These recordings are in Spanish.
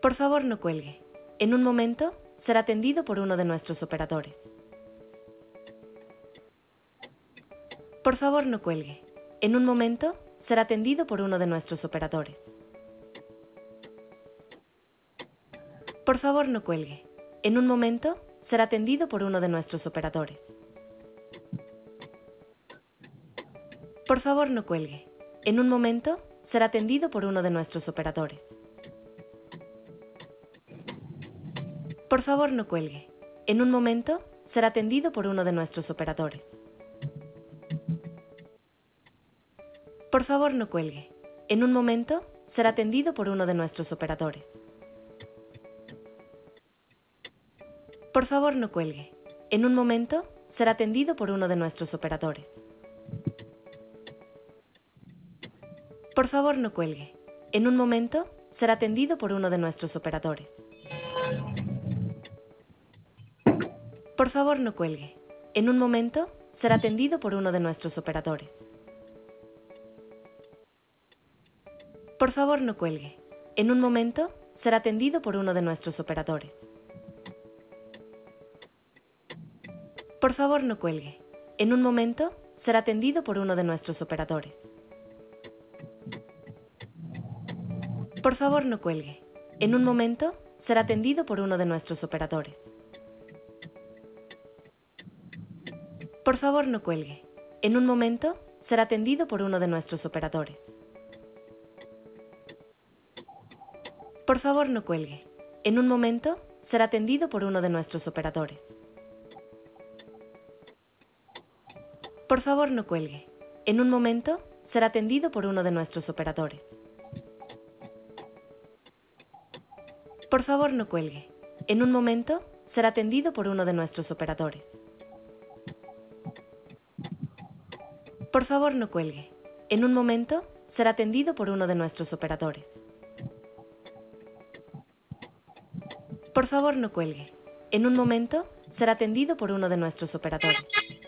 Por favor, no cuelgue. En un momento, será atendido por uno de nuestros operadores. Por favor, no cuelgue. En un momento, será atendido por uno de nuestros operadores. Por favor, no cuelgue. En un momento, será atendido por uno de nuestros operadores. Por favor, no cuelgue. En un momento, será atendido por uno de nuestros operadores. Por favor, no cuelgue. En un momento, será atendido por uno de nuestros operadores. Por favor, no cuelgue. En un momento, será atendido por uno de nuestros operadores. Por favor, no cuelgue. En un momento, será atendido por uno de nuestros operadores. Por favor, no cuelgue. En un momento, será atendido por uno de nuestros operadores. Por favor, no cuelgue. En un momento, será atendido por uno de nuestros operadores. Por favor, no cuelgue. En un momento, será atendido por uno de nuestros operadores. Por favor, no cuelgue. En un momento, será atendido por uno de nuestros operadores. Por favor, no cuelgue. En un momento, será atendido por uno de nuestros operadores. Por favor, no cuelgue. En un momento, será atendido por uno de nuestros operadores. Por favor, no cuelgue. En un momento, será atendido por uno de nuestros operadores. Por favor, no cuelgue. En un momento, será atendido por uno de nuestros operadores. Por favor, no cuelgue. En un momento, será atendido por uno de nuestros operadores. Por favor, no cuelgue. En un momento, será atendido por uno de nuestros operadores. Por favor, no cuelgue. En un momento, será atendido por uno de nuestros operadores.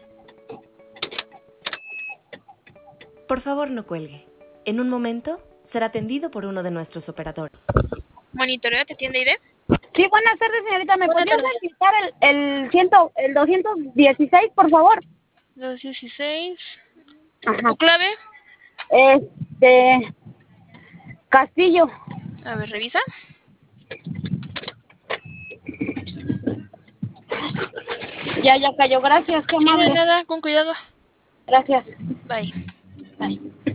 Por favor, no cuelgue. En un momento, será atendido por uno de nuestros operadores. Monitoreo, ¿te atiende Aide? Sí, buenas tardes, señorita. ¿Me Buenas podría tardes. solicitar el 216, por favor? 216. Ajá. ¿Tu clave? Castillo. A ver, revisa. Ya cayó. Gracias, qué Sí, de amable. nada, con cuidado. Gracias. Bye. Bye.